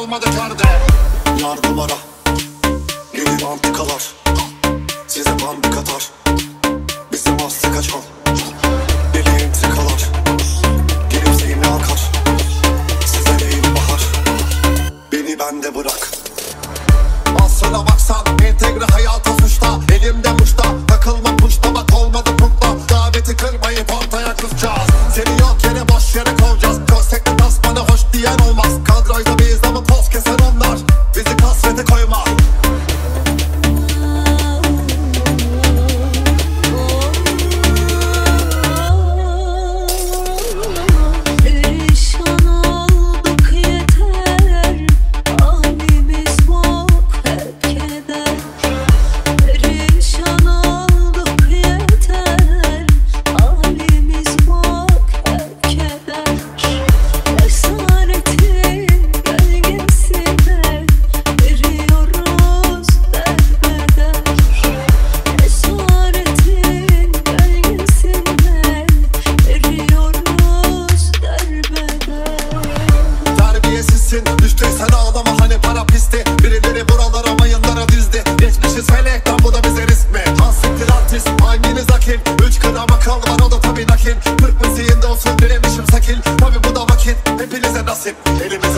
kalmadı körde. Yar duvara gelir antikalar, size bandı katar, bizim aslı kaçan. Deli entrikalar gelip zihni akar, size değil bahar, beni bende bırak. Aslına baksan entegre hayata suçta, elimde muşta takılma puşta, bak olmadı putla. Daveti kırmayıp ortaya kızacağız, seni yok yere boş yere kovacağız. Konstekte tasmana hoş diyen olmaz, kadrajda biz ama toz keser onlar, bizi kasvete koyma. Düştüysen ağlama hani para pisti, birileri buralara mayınlara dizdi. Geçmişiz felekten, bu da bize risk mi? Hassiktir artist, hanginiz akil? 3 gram akıl var, o da tabi nakil. 40 müziğinde olsun diremişim sakil, tabi bu da vakit hepinize nasip. Elimiz